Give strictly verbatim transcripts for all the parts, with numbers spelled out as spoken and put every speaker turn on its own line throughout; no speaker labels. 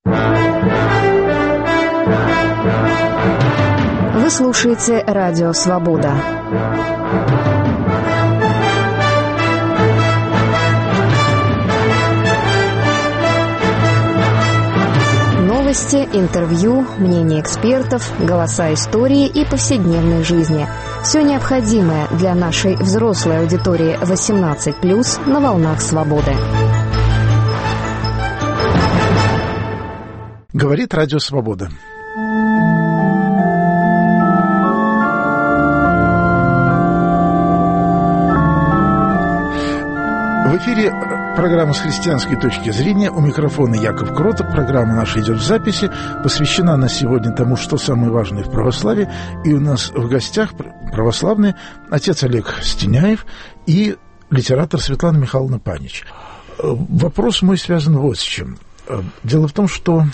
Вы слушаете Радио Свобода. Новости, интервью, мнения экспертов, голоса истории и повседневной жизни. Все необходимое для нашей взрослой аудитории восемнадцать плюс на волнах Свободы.
Говорит Радио Свобода. В эфире программа «С христианской точки зрения». У микрофона Яков Кротов. Программа наша идет в записи. Посвящена она сегодня тому, что самое важное в православии. И у нас в гостях православный отец Олег Стеняев и литератор Светлана Михайловна Панич. Вопрос мой связан вот с чем. Дело в том, что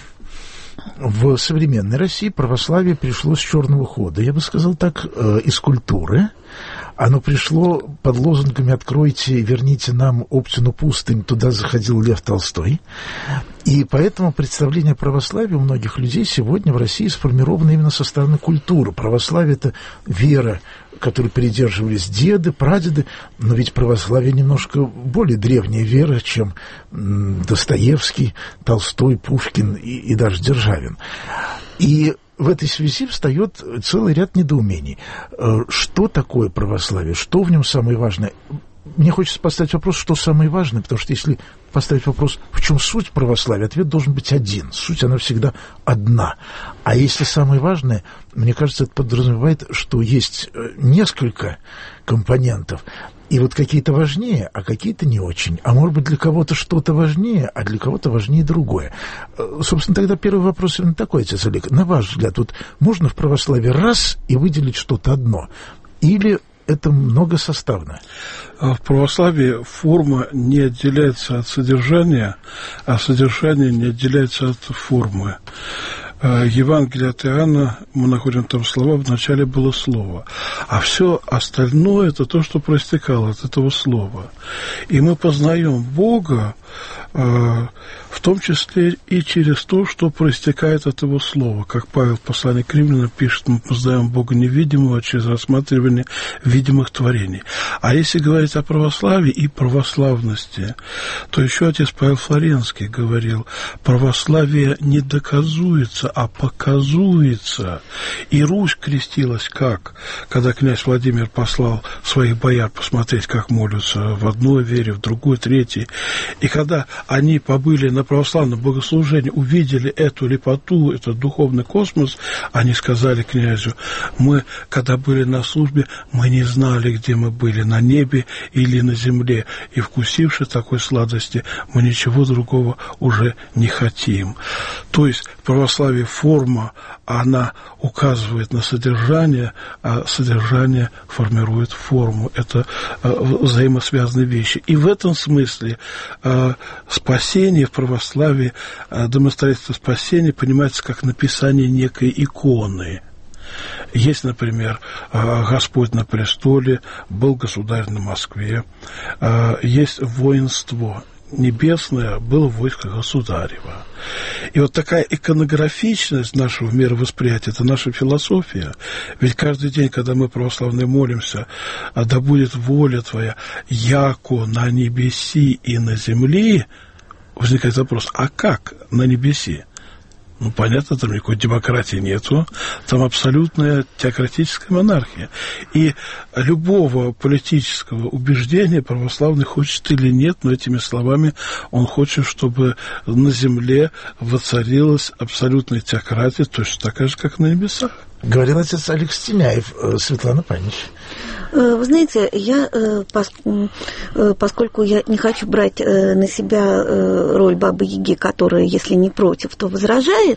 в современной России православие пришло с черного хода. Я бы сказал так, из культуры. Оно пришло под лозунгами «Откройте, верните нам Оптину пустынь, туда заходил Лев Толстой». И поэтому представление о православии у многих людей сегодня в России сформировано именно со стороны культуры. Православие – это вера, которой придерживались деды, прадеды, но ведь православие немножко более древняя вера, чем Достоевский, Толстой, Пушкин и, и даже Державин. И в этой связи встает целый ряд недоумений. Что такое православие? Что в нем самое важное? Мне хочется поставить вопрос, что самое важное, потому что если поставить вопрос, в чем суть православия, ответ должен быть один. Суть, она всегда одна. А если самое важное, мне кажется, это подразумевает, что есть несколько компонентов, и вот какие-то важнее, а какие-то не очень. А может быть, для кого-то что-то важнее, а для кого-то важнее другое. Собственно, тогда первый вопрос именно такой, отец Олег. На ваш взгляд, вот можно в православии раз и выделить что-то одно? Или это многосоставно?
В православии форма не отделяется от содержания, а содержание не отделяется от формы. Евангелие от Иоанна, мы находим там слова, вначале было слово. А все остальное – это то, что проистекало от этого слова. И мы познаем Бога, в том числе и через то, что проистекает от его слова. Как Павел в послании к Римлянам пишет, мы познаем Бога невидимого через рассматривание видимых творений. А если говорить о православии и православности, то еще отец Павел Флоренский говорил, православие не доказуется, а показуется. И Русь крестилась как? Когда князь Владимир послал своих бояр посмотреть, как молятся в одной вере, в другой, третьей. И когда они побыли на православном богослужении, увидели эту лепоту, этот духовный космос, они сказали князю, мы, когда были на службе, мы не знали, где мы были, на небе или на земле, и, вкусивши такой сладости, мы ничего другого уже не хотим. То есть православие форма, она указывает на содержание, а содержание формирует форму. Это взаимосвязанные вещи. И в этом смысле спасение в православии, домостроительство спасения понимается как написание некой иконы. Есть, например, Господь на престоле, был государь на Москве, есть воинство небесное, было войско государева. И вот такая иконографичность нашего мировосприятия – это наша философия. Ведь каждый день, когда мы православные молимся, да будет воля Твоя, яко на небеси и на земли, возникает вопрос, а как на небеси? Ну, понятно, там никакой демократии нету, там абсолютная теократическая монархия. И любого политического убеждения православный хочет или нет, но этими словами он хочет, чтобы на земле воцарилась абсолютная теократия, точно такая же, как на небесах.
Говорил отец Олег Стеняев. Светлана Панич.
Вы знаете, я, поскольку я не хочу брать на себя роль Бабы-Яги, которая, если не против, то возражает,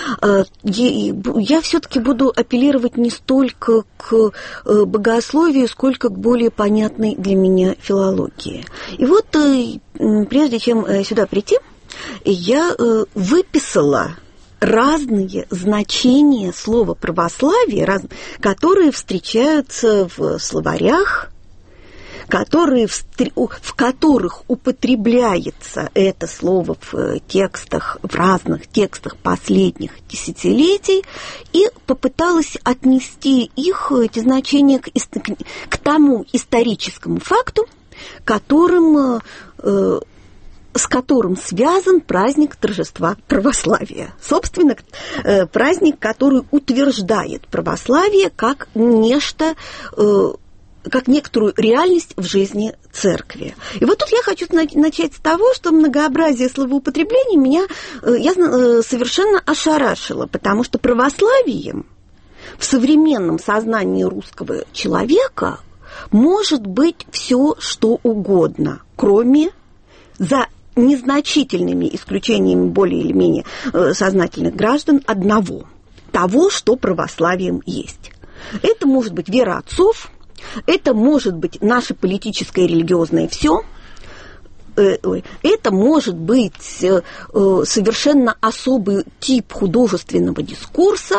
я все-таки буду апеллировать не столько к богословию, сколько к более понятной для меня филологии. И вот, прежде чем сюда прийти, я выписала разные значения слова «православие», раз, которые встречаются в словарях, которые в, в которых употребляется это слово в текстах, в разных текстах последних десятилетий, и попыталась отнести их, эти значения, к, к тому историческому факту, которым, э, с которым связан праздник торжества православия. Собственно, э, праздник, который утверждает православие как нечто, э, как некоторую реальность в жизни церкви. И вот тут я хочу начать с того, что многообразие словоупотреблений меня э, я, э, совершенно ошарашило, потому что православием в современном сознании русского человека может быть все, что угодно, кроме, за незначительными исключениями более или менее сознательных граждан, одного, того, что православием есть. Это может быть вера отцов, это может быть наше политическое и религиозное все, это может быть совершенно особый тип художественного дискурса,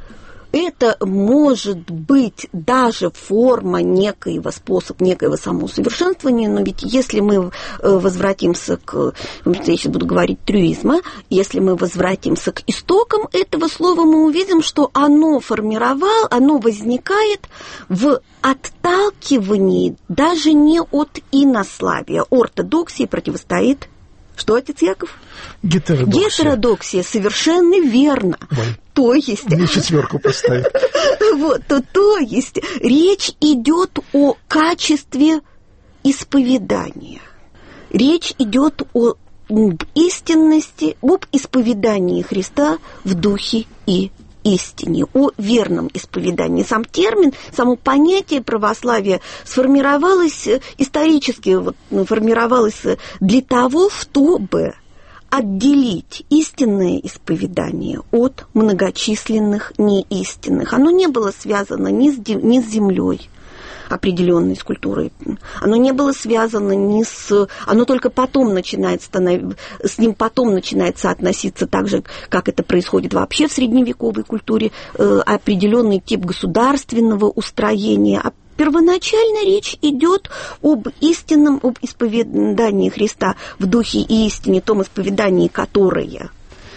это может быть даже форма некоего, способ некоего самоусовершенствования, но ведь если мы возвратимся к, я сейчас буду говорить трюизма, если мы возвратимся к истокам этого слова, мы увидим, что оно формировало, оно возникает в отталкивании даже не от инославия. Ортодоксии противостоит... Что, отец Яков?
Гетеродоксия.
Гетеродоксия, совершенно верно.
Ой.
То есть...
Мне четверку поставить.
Вот, то, то есть речь идет о качестве исповедания. Речь идет о истинности, об исповедании Христа в духе и истине, о верном исповедании. Сам термин, само понятие православия сформировалось исторически, вот, формировалось для того, чтобы отделить истинное исповедание от многочисленных неистинных. Оно не было связано ни с, ни с землей, определенной с культурой. Оно не было связано ни с... Оно только потом начинает станов... с ним потом начинает соотноситься так же, как это происходит вообще в средневековой культуре, э, определенный тип государственного устроения. А первоначально речь идет об истинном, об исповедании Христа в духе и истине, том исповедании, которое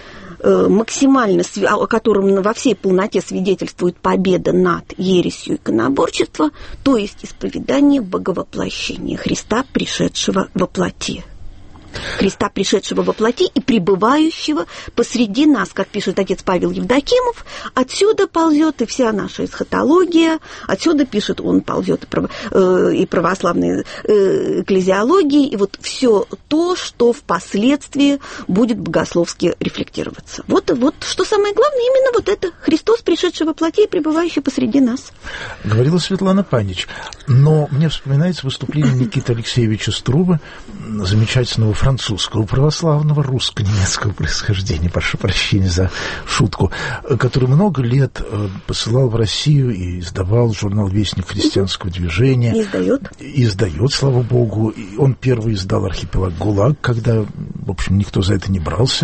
максимально, о котором во всей полноте свидетельствует победа над ересью иконоборчества, то есть исповедание боговоплощения Христа, пришедшего во плоти. Христа, пришедшего во плоти и пребывающего посреди нас, как пишет отец Павел Евдокимов, отсюда ползет и вся наша эсхатология, отсюда, пишет он, ползет и, право, э, и православная э, экклезиология, и вот все то, что впоследствии будет богословски рефлектироваться. Вот, вот что самое главное, именно вот это, Христос, пришедший во плоти и пребывающий посреди нас.
Говорила Светлана Панич, но мне вспоминается выступление Никиты Алексеевича Струве, замечательного французского, православного, русско-немецкого происхождения, прошу прощения за шутку, который много лет посылал в Россию и издавал журнал «Вестник христианского движения».
И издает.
И издает, слава богу. И он первый издал «Архипелаг ГУЛАГ», когда, в общем, никто за это не брался.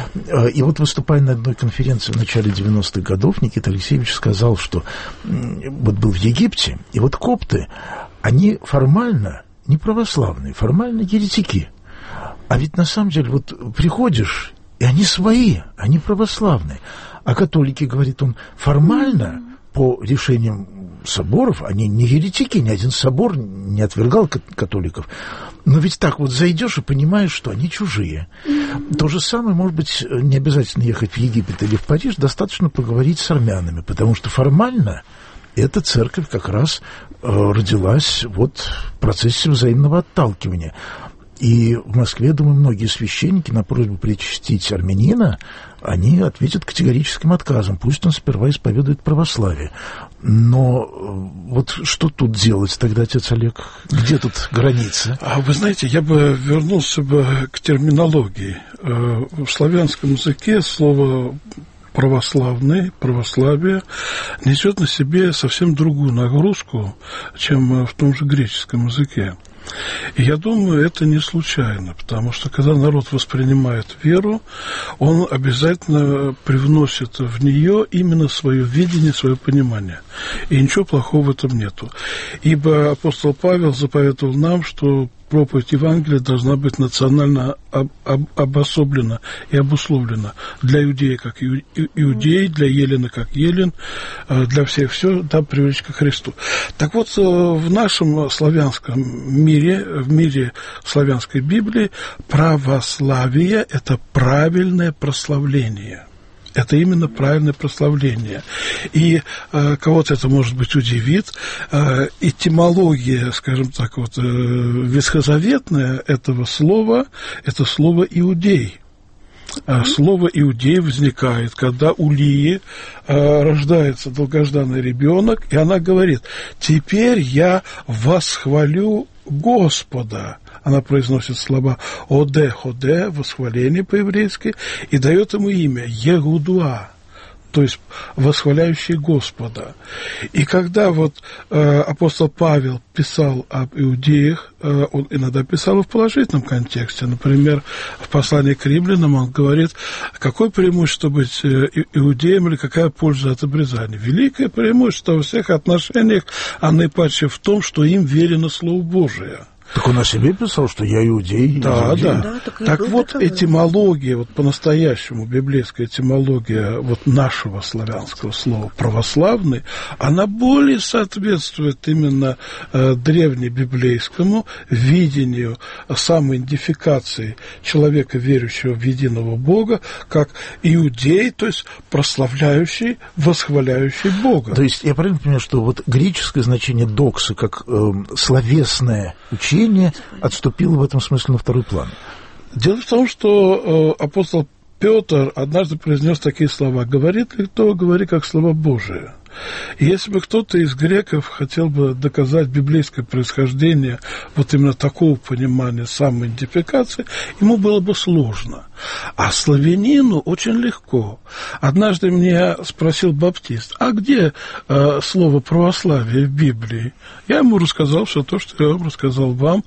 И вот, выступая на одной конференции в начале девяностых годов, Никита Алексеевич сказал, что вот был в Египте, и вот копты, они формально не православные, формально еретики. А ведь на самом деле вот приходишь, и они свои, они православные. А католики, говорит он, формально, по решениям соборов, они не еретики, ни один собор не отвергал католиков. Но ведь так вот зайдешь и понимаешь, что они чужие. То же самое, может быть, не обязательно ехать в Египет или в Париж, достаточно поговорить с армянами, потому что формально эта церковь как раз э, родилась вот в процессе взаимного отталкивания. И в Москве, думаю, многие священники на просьбу причастить армянина, они ответят категорическим отказом. Пусть он сперва исповедует православие. Но вот что тут делать тогда, отец Олег? Где тут граница?
А вы знаете, я бы вернулся бы к терминологии. В славянском языке слово православный, православие несет на себе совсем другую нагрузку, чем в том же греческом языке. И я думаю, это не случайно, потому что когда народ воспринимает веру, он обязательно привносит в нее именно свое видение, свое понимание. И ничего плохого в этом нету. Ибо апостол Павел заповедовал нам, что проповедь Евангелия должна быть национально об, об, обособлена и обусловлена. Для иудея как иудей, для еллина как еллин, для всех все, да, привлечь ко Христу. Так вот, в нашем славянском мире, в мире славянской Библии, православие – это правильное прославление. Это именно правильное прославление. И э, кого-то это, может быть, удивит. Э, этимология, скажем так, вот, э, ветхозаветная этого слова – это слово «иудей». А слово «иудей» возникает, когда у Лии э, рождается долгожданный ребенок, и она говорит: «Теперь я восхвалю Господа». Она произносит слова «оде, ходе», восхваление по-еврейски, и дает ему имя Егудуа, то есть восхваляющий Господа. И когда вот э, апостол Павел писал об иудеях, э, он иногда писал в положительном контексте. Например, в послании к римлянам он говорит, какое преимущество быть иудеем или какая польза от обрезания. Великое преимущество во всех отношениях, а наипаче в том, что им верено Слово Божие.
Так он о себе писал, что я иудей.
Да,
иудей.
да.
да. Так,
так вот, этимология, вот по-настоящему библейская этимология вот нашего славянского слова «православный», она более соответствует именно э, древнебиблейскому видению самоидентификации человека, верующего в единого Бога, как иудей, то есть прославляющий, восхваляющий Бога.
То есть я правильно понимаю, что вот греческое значение доксы, как э, словесное учение, отступило в этом смысле на второй план?
Дело в том, что э, апостол Петр однажды произнес такие слова: «Говорит ли кто, говори как слова Божие». И если бы кто-то из греков хотел бы доказать библейское происхождение вот именно такого понимания самоидентификации, ему было бы сложно. А славянину очень легко. Однажды меня спросил баптист: а где э, слово «православие» в Библии? Я ему рассказал все то, что я вам рассказал вам.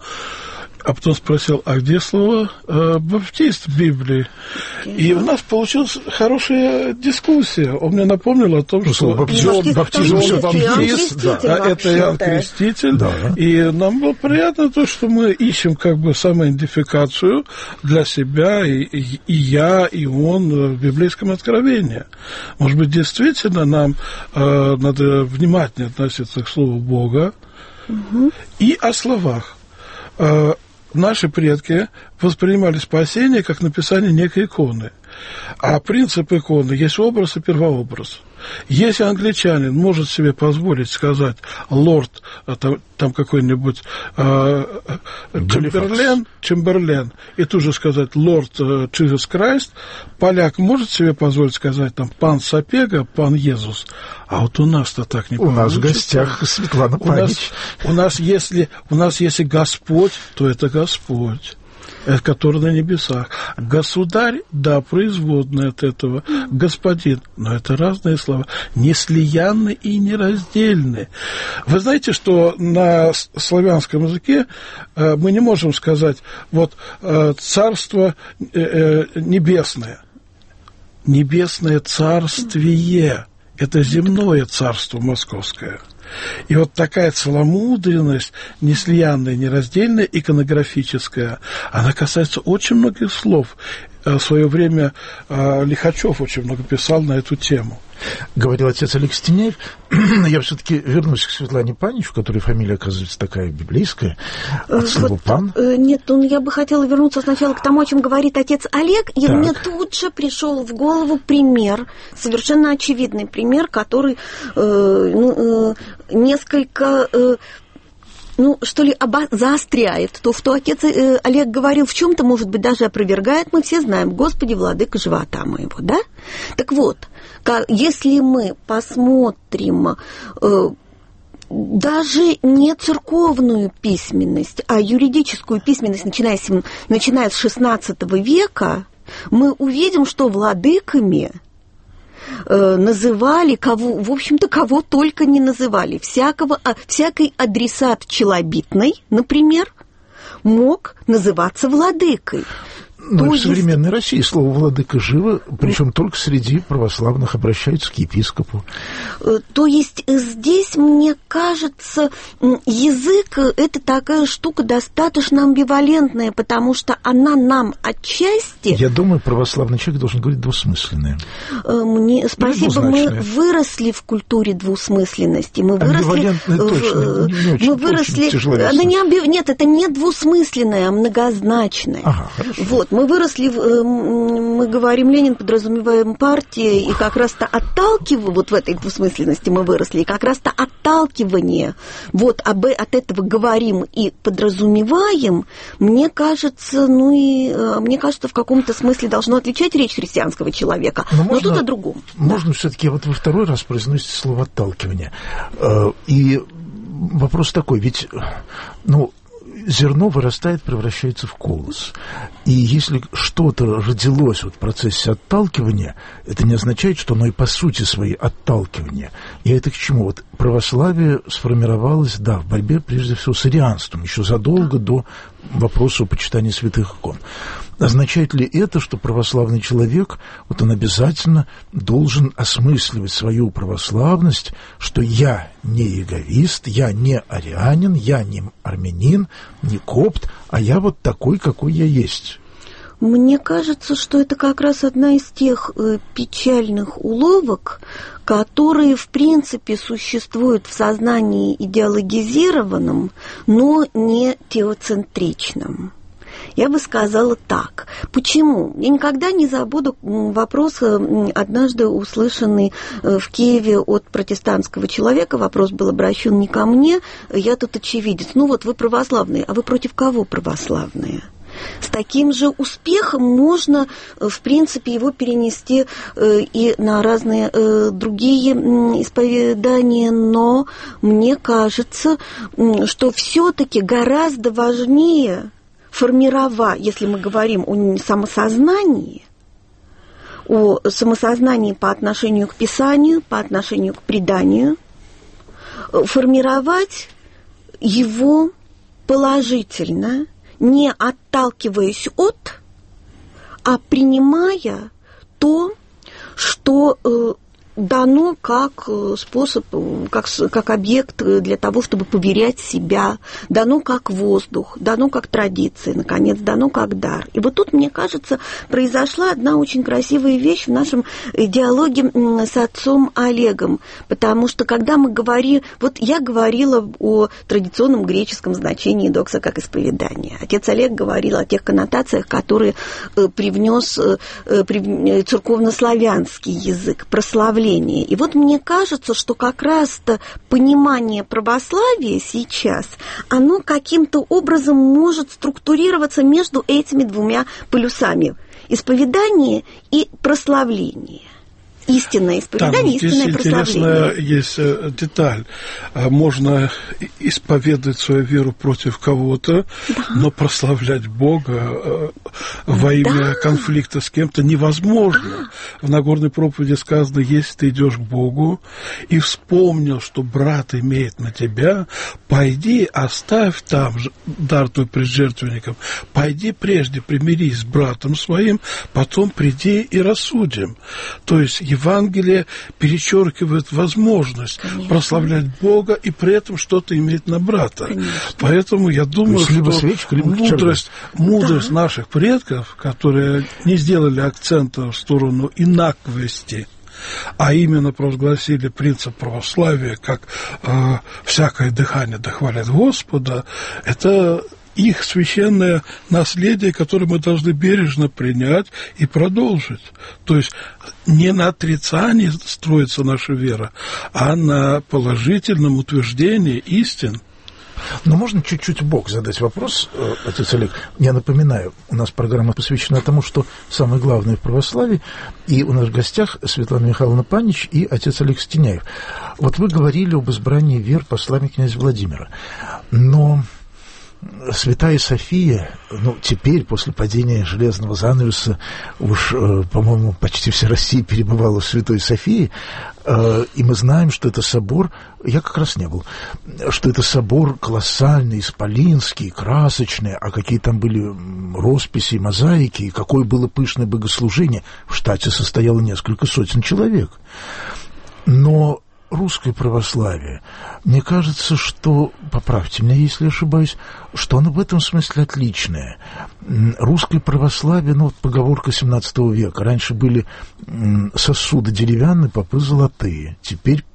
А потом спросил, а где слово э, «баптист» в Библии? И у нас получилась хорошая дискуссия. Он мне напомнил о том, что
баптист, баптист,
баптист, да, это Иоанн Креститель. Да. И нам было приятно то, что мы ищем как бы самоидентификацию для себя, и, и, и я, и он в библейском откровении. Может быть, действительно нам э, надо внимательнее относиться к Слову Бога, угу. И о словах. Э, Наши предки воспринимали спасение как написание некой иконы. А принцип иконы есть образ и первообраз. Если англичанин может себе позволить сказать «лорд», там, там какой-нибудь э, Чемберлен, Чемберлен, и тут же сказать «лорд Джизус Крайст», поляк может себе позволить сказать там «пан Сапега», «пан Иисус». А вот у нас-то так не получится.
У нас в гостях Светлана Панич.
У нас, у нас, если, у нас если Господь, то это Господь, который на небесах. Государь, да, производный от этого. Господин, но это разные слова. Неслиянны и нераздельны. Вы знаете, что на славянском языке мы не можем сказать вот царство небесное. Небесное царствие. Это земное царство московское. И вот такая целомудренность, неслиянная, нераздельная, иконографическая, она касается очень многих слов. В свое время Лихачев очень много писал на эту тему.
Говорил отец Олег Стеняев. Я все-таки вернусь к Светлане Панич, у которой фамилия, оказывается, такая библейская, от слова
вот,
«пан».
Нет, ну, я бы хотела вернуться сначала к тому, о чем говорит отец Олег, и так. Мне тут же пришел в голову пример, совершенно очевидный пример, который э, ну, э, несколько... Э, ну, что ли, оба- заостряет то, что отец э, Олег говорил, в чем-то, может быть, даже опровергает, мы все знаем, Господи, владыка живота моего, да? Так вот, как, если мы посмотрим э, даже не церковную письменность, а юридическую письменность, начиная с, начиная с шестнадцатого века, мы увидим, что владыками называли кого, в общем-то, кого только не называли. Всякого, всякий адресат челобитный, например, мог называться владыкой.
Ну, в
есть...
современной России слово «владыка» живо, причем только среди православных обращаются к епископу.
То есть здесь, мне кажется, язык – это такая штука достаточно амбивалентная, потому что она нам отчасти…
Я думаю, православный человек должен говорить двусмысленное.
Мне... Спасибо, мы выросли в культуре двусмысленности. Мы выросли…
Точно, не, не очень,
мы выросли…
очень
Она не амбив... Нет, это не двусмысленное, а многозначное.
Ага, хорошо.
Вот. Мы выросли, мы говорим, Ленин, подразумеваем партии, и как раз-то отталкивание, вот в этой двусмысленности мы выросли, и как раз-то отталкивание, вот об, от этого говорим и подразумеваем, мне кажется, ну и, мне кажется, в каком-то смысле должно отличать речь христианского человека, но, но можно, тут о другом.
Можно да. все-таки, вот вы второй раз произносите слово «отталкивание», и вопрос такой, ведь, ну, зерно вырастает, превращается в колос. И если что-то родилось вот в процессе отталкивания, это не означает, что оно и по сути своей отталкивание. И это к чему? Вот православие сформировалось, да, в борьбе прежде всего с арианством, еще задолго до вопроса о почитании святых икон. Означает ли это, что православный человек, вот он обязательно должен осмысливать свою православность, что я не иеговист, я не арианин, я не армянин, не копт, а я вот такой, какой я есть?
Мне кажется, что это как раз одна из тех э, печальных уловок, которые, в принципе, существуют в сознании идеологизированном, но не теоцентричном. Я бы сказала так. Почему? Я никогда не забуду вопрос, однажды услышанный в Киеве от протестантского человека. Вопрос был обращен не ко мне, я тут очевидец. Ну вот, вы православные, а вы против кого православные? С таким же успехом можно, в принципе, его перенести и на разные другие исповедания, но мне кажется, что все-таки гораздо важнее формировать, если мы говорим о самосознании, о самосознании по отношению к Писанию, по отношению к преданию, формировать его положительно, не отталкиваясь от, а принимая то, что э, дано как способ, как, как объект для того, чтобы поверять себя, дано как воздух, дано как традиция, наконец, дано как дар. И вот тут, мне кажется, произошла одна очень красивая вещь в нашем диалоге с отцом Олегом, потому что, когда мы говорим, вот я говорила о традиционном греческом значении докса как исповедание. Отец Олег говорил о тех коннотациях, которые привнес церковнославянский язык, прославление. И вот мне кажется, что как раз-то понимание православия сейчас, оно каким-то образом может структурироваться между этими двумя полюсами – исповедание и прославление. Истинное исповедание,
там
истинное прославление.
Интересная есть деталь. Можно исповедовать свою веру против кого-то, да. но прославлять Бога во имя да. конфликта с кем-то невозможно. Да. В Нагорной проповеди сказано, если ты идешь к Богу и вспомнил, что брат имеет на тебя, пойди, оставь там дар твой пред жертвенником, пойди прежде примирись с братом своим, потом приди и рассудим. То есть Евангелие перечеркивает возможность Конечно. прославлять Бога и при этом что-то иметь на брата. Конечно. Поэтому я думаю, что свечка, мудрость, мудрость да. наших предков, которые не сделали акцента в сторону инаковости, а именно провозгласили принцип православия, как э, всякое дыхание дохвалит Господа, это их священное наследие, которое мы должны бережно принять и продолжить. То есть не на отрицании строится наша вера, а на положительном утверждении истин.
Но можно чуть-чуть вбок задать вопрос, отец Олег. Я напоминаю, у нас программа посвящена тому, что самое главное в православии, и у нас в гостях Светлана Михайловна Панич и отец Олег Стеняев. Вот вы говорили об избрании вер послами князя Владимира, но Святая София, ну, теперь, после падения железного занавеса, уж, э, по-моему, почти вся Россия перебывала в Святой Софии, э, и мы знаем, что это собор, я как раз не был, что это собор колоссальный, исполинский, красочный, а какие там были росписи, мозаики, и какое было пышное богослужение. В штате состояло несколько сотен человек. Но русское православие, мне кажется, что, поправьте меня, если я ошибаюсь, что оно в этом смысле отличное. Русское православие, ну, вот поговорка семнадцатого века, раньше были сосуды деревянные, попы золотые, теперь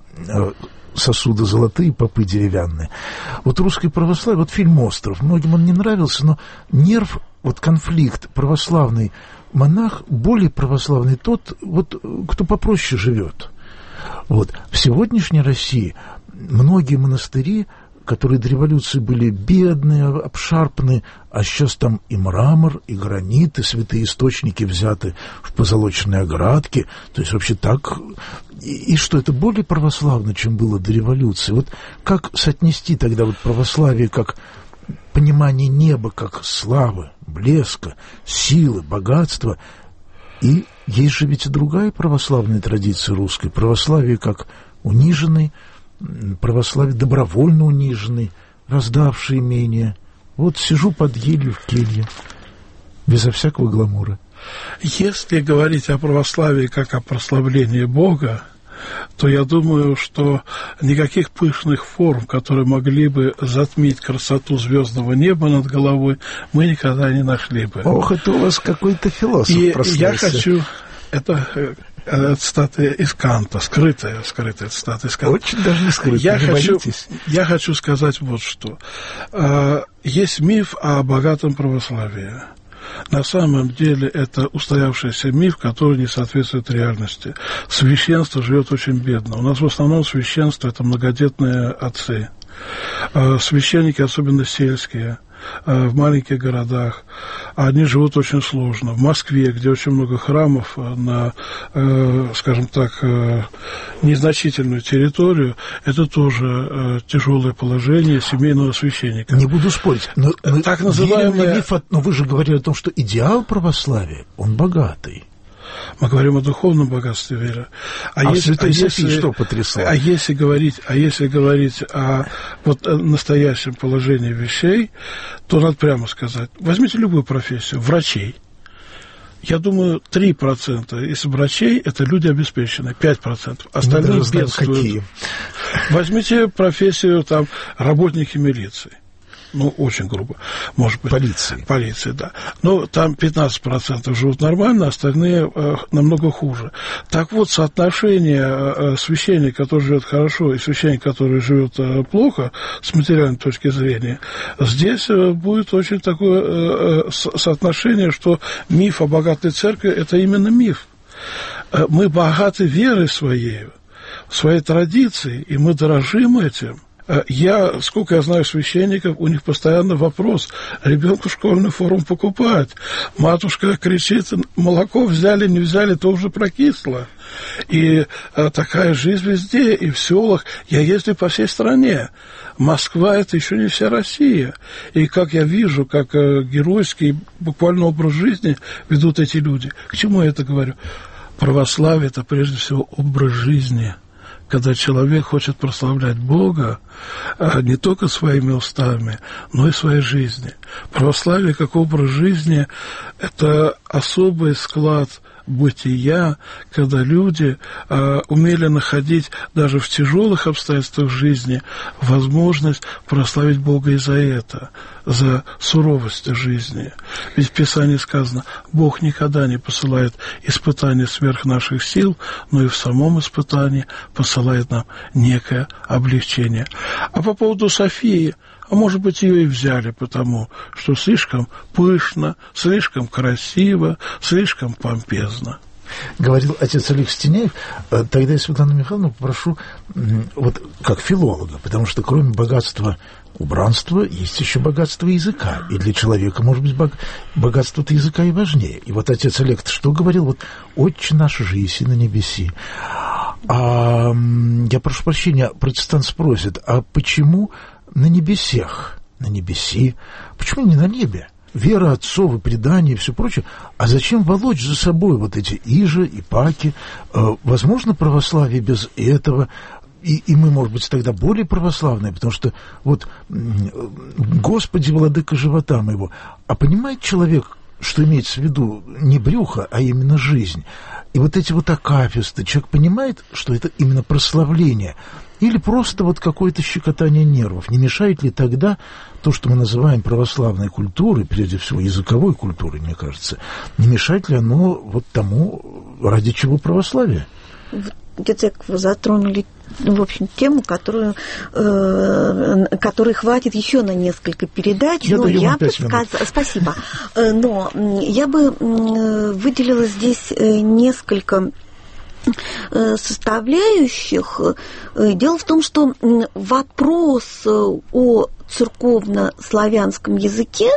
сосуды золотые, попы деревянные. Вот русское православие, вот фильм «Остров», многим он не нравился, но нерв, вот конфликт православный монах, более православный тот, вот, кто попроще живет. Вот. В сегодняшней России многие монастыри, которые до революции были бедные, обшарпанные, а сейчас там и мрамор, и гранит, и святые источники взяты в позолоченные оградки. То есть вообще так... И, и что, это более православно, чем было до революции? Вот как соотнести тогда вот православие как понимание неба, как славы, блеска, силы, богатства? И есть же ведь и другая православная традиция русской. Православие как униженный, православие добровольно униженный, раздавший имение. Вот сижу под елью в келье, безо всякого гламура.
Если говорить о православии как о прославлении Бога, то я думаю, что никаких пышных форм, которые могли бы затмить красоту звездного неба над головой, мы никогда не нашли бы.
Ох, это у вас какой-то философ
И
проснулся.
Я хочу... Это, это цитата из Канта, скрытая, скрытая цитата из Канта.
Очень даже не скрытая,
я
не
хочу,
боитесь?
Я хочу сказать вот что. Есть миф о богатом православии. На самом деле это устоявшийся миф, который не соответствует реальности. Священство живет очень бедно. У нас в основном священство – это многодетные отцы. Священники, особенно сельские, в маленьких городах, они живут очень сложно. В Москве, где очень много храмов на, скажем так, незначительную территорию, это тоже тяжелое положение семейного священника.
Не буду спорить, но, но
так называемое...
миф, но вы же говорили о том, что идеал православия, он богатый.
Мы говорим о духовном богатстве веры. А,
а
если,
Святой
а
Софии
если,
что потрясло?
А если говорить, а если говорить о вот, настоящем положении вещей, то надо прямо сказать. Возьмите любую профессию, врачей. Я думаю, три процента из врачей – это люди обеспеченные, пять процентов. Остальные бедствуют. Какие? Возьмите профессию там, работники милиции. Ну, очень грубо, может быть.
Полиции.
Полиции, да. Но там пятнадцать процентов живут нормально, остальные э, намного хуже. Так вот, соотношение э, священника, который живет хорошо, и священника, который живет э, плохо, с материальной точки зрения, здесь э, будет очень такое э, соотношение, что миф о богатой церкви – это именно миф. Э, мы богаты верой своей, своей традицией, и мы дорожим этим. Я, сколько я знаю священников, у них постоянно вопрос, ребенку школьную форму покупать. Матушка кричит, молоко взяли, не взяли, то уже прокисло. И а, такая жизнь везде, и в селах. Я ездил по всей стране. Москва – это еще не вся Россия. И как я вижу, как а, геройский буквально образ жизни ведут эти люди. К чему я это говорю? Православие – это прежде всего образ жизни. Когда человек хочет прославлять Бога не только своими устами, но и своей жизнью. Православие как образ жизни – это особый склад бытия, когда люди а, умели находить даже в тяжелых обстоятельствах жизни возможность прославить Бога и за это, за суровость жизни. Ведь в Писании сказано, Бог никогда не посылает испытания сверх наших сил, но и в самом испытании посылает нам некое облегчение. А по поводу Софии, а может быть, ее и взяли, потому что слишком пышно, слишком красиво, слишком помпезно.
Говорил отец Олег Стеняев. Тогда я Светлану Михайловну попрошу, вот как филолога, потому что кроме богатства убранства есть еще богатство языка. И для человека, может быть, богатство-то языка и важнее. И вот отец Олег что говорил? Вот «Отче наш, жиси на небеси». А, я прошу прощения, протестант спросит, а почему на небесах? на небеси. Почему не на небе? Вера отцов и предание и все прочее. А зачем волочь за собой вот эти ижи и паки? Возможно, православие без этого... И, и мы, может быть, тогда более православные, потому что вот «Господи, владыка живота моего». А понимает человек, что имеется в виду не брюхо, а именно жизнь? И вот эти вот акафисты, человек понимает, что это именно прославление? Или просто вот какое-то щекотание нервов? Не мешает ли тогда то, что мы называем православной культурой, прежде всего языковой культурой, мне кажется, не мешает ли оно вот тому, ради чего православие?
Где-то вы затронули, в общем, тему, которую, э, которой хватит еще на несколько передач.
Я
но я
бы
сказала, спасибо. Но я бы выделила здесь несколько составляющих. Дело в том, что вопрос о церковно-славянском языке,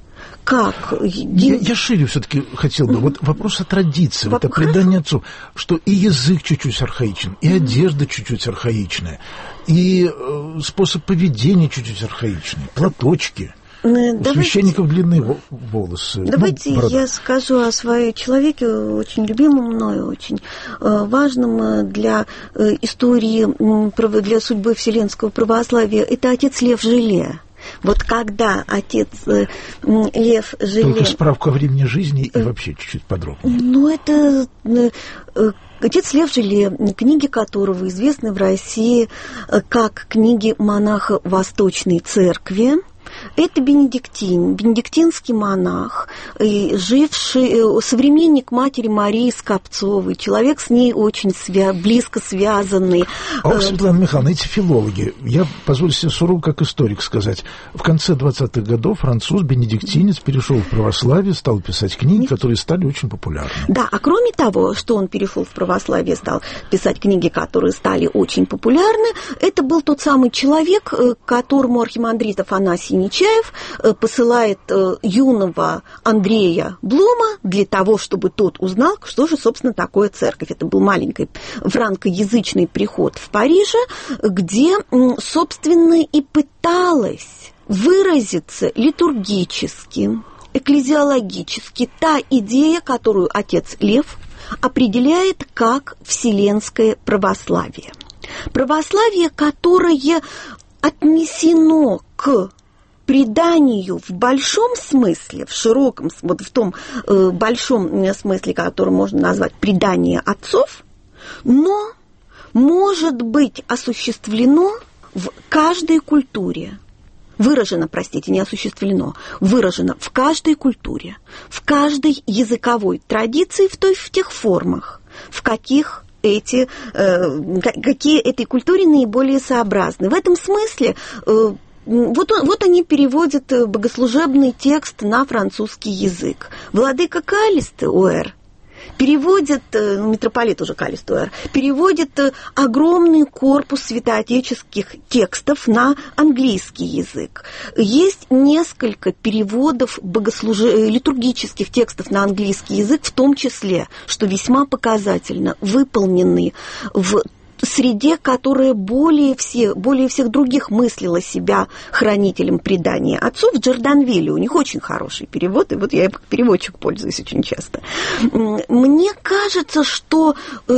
как?
Я, я шире все-таки хотел бы. Вот вопрос о традиции, вот о предании отцов, что и язык чуть-чуть архаичен, и одежда чуть-чуть архаичная, и э, способ поведения чуть-чуть архаичный, платочки. Давайте, у священников длинные волосы.
Давайте ну, я скажу о своей человеке, очень любимом мною, очень важном для истории, для судьбы вселенского православия. Это отец Лев Жиле. Вот когда отец э, Лев Жиле...
Только справку о времени жизни и вообще чуть-чуть подробнее.
Ну, это... Э, отец Лев Жиле, книги которого известны в России как книги монаха Восточной Церкви. Это бенедиктин, бенедиктинский монах, живший, современник матери Марии Скопцовой, человек с ней очень свя- близко связанный.
О, Светлана Михайловна, эти филологи, я позволю себе сурово как историк сказать, в конце двадцатых годов француз, бенедиктинец, перешел в православие, стал писать книги, которые стали очень популярны.
Да, а кроме того, что он перешел в православие, стал писать книги, которые стали очень популярны, это был тот самый человек, которому архимандрит Афанасий Нечаев посылает юного Андрея Блома для того, чтобы тот узнал, что же, собственно, такое церковь. Это был маленький франкоязычный приход в Париже, где, собственно, и пыталась выразиться литургически, экклезиологически та идея, которую отец Лев определяет как вселенское православие. Православие, которое отнесено к преданию в большом смысле, в широком, вот в том э, большом смысле, который можно назвать предание отцов, но может быть осуществлено в каждой культуре. Выражено, простите, не осуществлено, выражено в каждой культуре, в каждой языковой традиции, в, той, в тех формах, в каких эти, э, какие этой культуре наиболее сообразны. В этом смысле э, вот, он, вот они переводят богослужебный текст на французский язык. Владыка Калистуэр переводит, ну, митрополит уже Калистуэр, переводит огромный корпус святоотеческих текстов на английский язык. Есть несколько переводов богослуж... литургических текстов на английский язык, в том числе, что весьма показательно, выполнены в среде, которая более, все, более всех других мыслила себя хранителем предания отцов, в Джорданвилле. У них очень хороший перевод, и вот я как переводчик пользуюсь очень часто. Мне кажется, что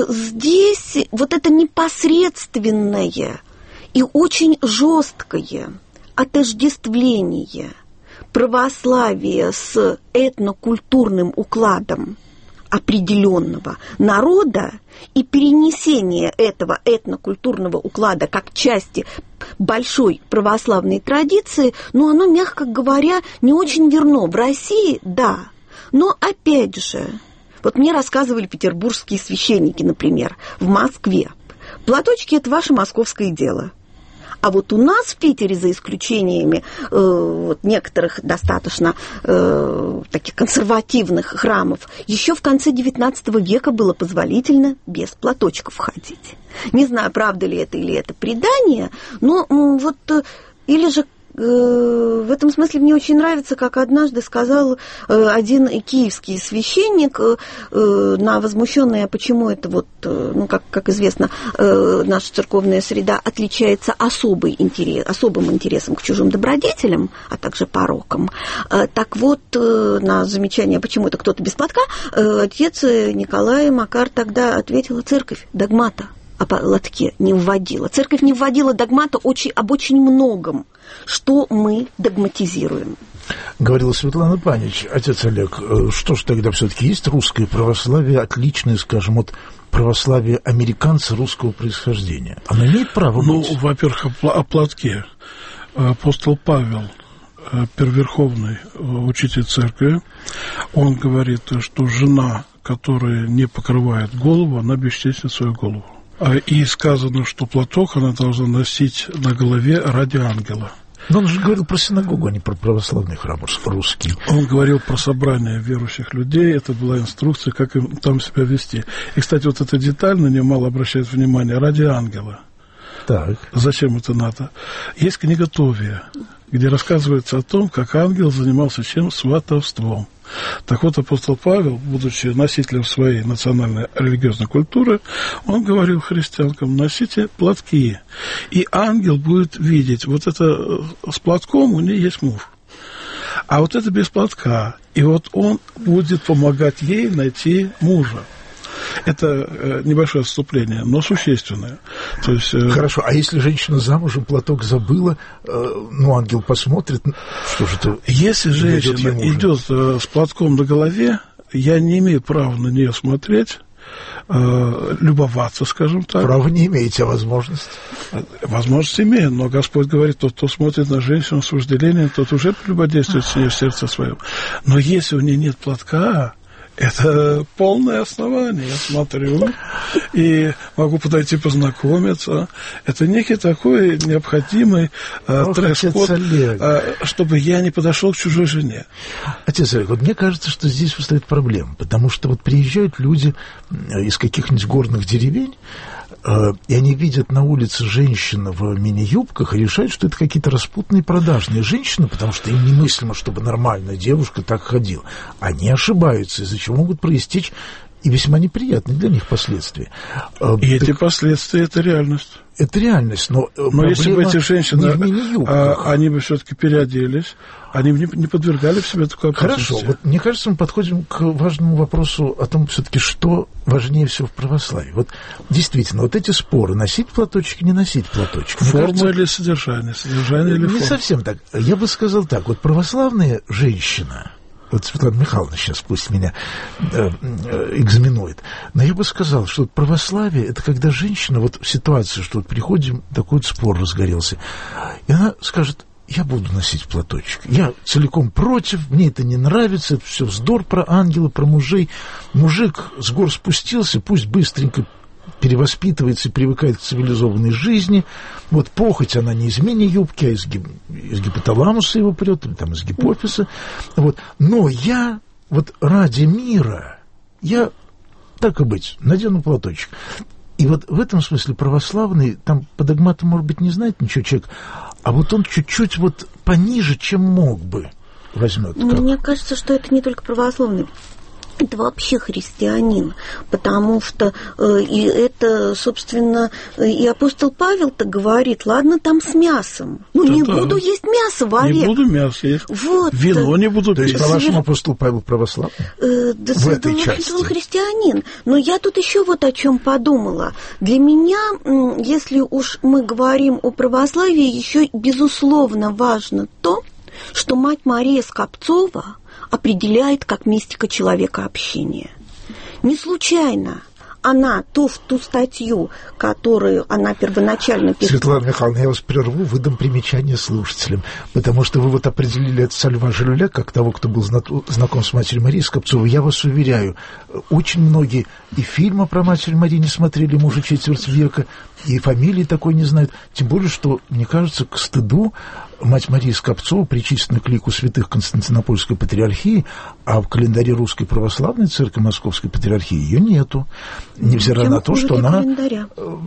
здесь вот это непосредственное и очень жесткое отождествление православия с этнокультурным укладом определенного народа и перенесение этого этнокультурного уклада как части большой православной традиции, ну, оно, мягко говоря, не очень верно. В России, да, но опять же, вот мне рассказывали петербургские священники, например, в Москве. Платочки – это ваше московское дело. А вот у нас в Питере, за исключениями э, вот некоторых достаточно э, таких консервативных храмов, еще в конце девятнадцатого века было позволительно без платочков ходить. Не знаю, правда ли это или это предание, но э, вот э, или же в этом смысле мне очень нравится, как однажды сказал один киевский священник на возмущенное, почему это вот, ну, как, как известно, наша церковная среда отличается особый интерес, особым интересом к чужим добродетелям, а также порокам. Так вот, на замечание, почему это кто-то без платка, отец Николай Макар тогда ответила: церковь догмата о платке не вводила. Церковь не вводила догмата очень, об очень многом, что мы догматизируем.
Говорила Светлана Панич. Отец Олег, что ж тогда все-таки есть русское православие, отличное, скажем, от православия американца русского происхождения? Оно имеет право
ну,
быть?
Ну, во-первых, о платке. Апостол Павел, первоверховный учитель церкви, он говорит, что жена, которая не покрывает голову, она бесчестит свою голову. И сказано, что платок она должна носить на голове ради ангела.
Но он же говорил про синагогу, а не про православный храм русский.
Он говорил про собрание верующих людей, это была инструкция, как им там себя вести. И, кстати, вот эта деталь, на нее мало обращают внимание, ради ангела.
Так.
Зачем это надо? Есть книга Товия, где рассказывается о том, как ангел занимался чем? Сватовством. Так вот, апостол Павел, будучи носителем своей национальной религиозной культуры, он говорил христианкам: носите платки, и ангел будет видеть, вот это с платком у нее есть муж, а вот это без платка, и вот он будет помогать ей найти мужа. Это небольшое отступление, но существенное. То есть,
хорошо, а если женщина замужем, платок забыла, ну, ангел посмотрит, что же это...
Если женщина идет с платком на голове, я не имею права на нее смотреть, любоваться, скажем так.
Права не имеете, а возможность?
Возможность имею, но Господь говорит, тот, кто смотрит на женщину с вожделением, тот уже прелюбодействует с ней в сердце своем. Но если у нее нет платка, это полное основание. Я смотрю и могу подойти познакомиться. Это некий такой необходимый э, тресс-код, э, чтобы я не подошел к чужой жене.
Отец Олег, вот мне кажется, что здесь встает проблема, потому что вот приезжают люди из каких-нибудь горных деревень, и они видят на улице женщин в мини-юбках и решают, что это какие-то распутные продажные женщины, потому что им немыслимо, чтобы нормальная девушка так ходила. Они ошибаются, из-за чего могут проистечь и весьма неприятные для них последствия.
И так эти последствия – это реальность.
Это реальность, но,
но если бы эти женщины, а, они бы все-таки переоделись, они бы не, не подвергали в себе такой опасности.
Хорошо, вот мне кажется, мы подходим к важному вопросу о том, все-таки, что важнее всего в православии. Вот действительно, вот эти споры, носить платочек, не носить платочек.
Форма кажется, или содержание, содержание или форма?
Не совсем так. Я бы сказал так, вот православная женщина, вот Светлана Михайловна сейчас пусть меня э, э, экзаменует, но я бы сказал, что православие – это когда женщина, вот в ситуации, что вот приходим, такой вот спор разгорелся, и она скажет: я буду носить платочек, я целиком против, мне это не нравится, это все вздор про ангела, про мужей. Мужик с гор спустился, пусть быстренько перевоспитывается и привыкает к цивилизованной жизни. Вот похоть, она не из мини-юбки, а из, гип... из гипоталамуса его прет, или там из гипофиза. Вот. Но я вот ради мира, я, так и быть, надену платочек. И вот в этом смысле православный, там по догмату, может быть, не знает ничего человек, а вот он чуть-чуть вот пониже, чем мог бы, возьмет.
Мне кажется, что это не только православный. Это вообще христианин, потому что э, и это, собственно, и апостол Павел-то говорит: ладно, там с мясом, ну да, не да. буду есть мясо вовек.
Не буду мясо есть,
вот.
Вино не буду пить.
То есть, по-вашему, апостол Павел православный?
Э, да,
в этой
он,
части?
Он христианин, но я тут еще вот о чем подумала. Для меня, если уж мы говорим о православии, еще безусловно важно то, что мать Мария Скопцова определяет как мистика человека общения. Не случайно она то в ту статью, которую она первоначально писала...
Светлана Михайловна, я вас прерву, выдам примечание слушателям, потому что вы вот определили это Сальва Желюля как того, кто был знаком с матерью Марии Скопцовой. Я вас уверяю, очень многие и фильмы про Матерь Марию не смотрели, мужа четверть века, и фамилии такой не знают. Тем более, что, мне кажется, к стыду мать Мария Скопцова причислена к лику святых Константинопольской патриархии, а в календаре Русской Православной Церкви Московской Патриархии ее нету. Невзирая
Чем
на то, что она...
календаря?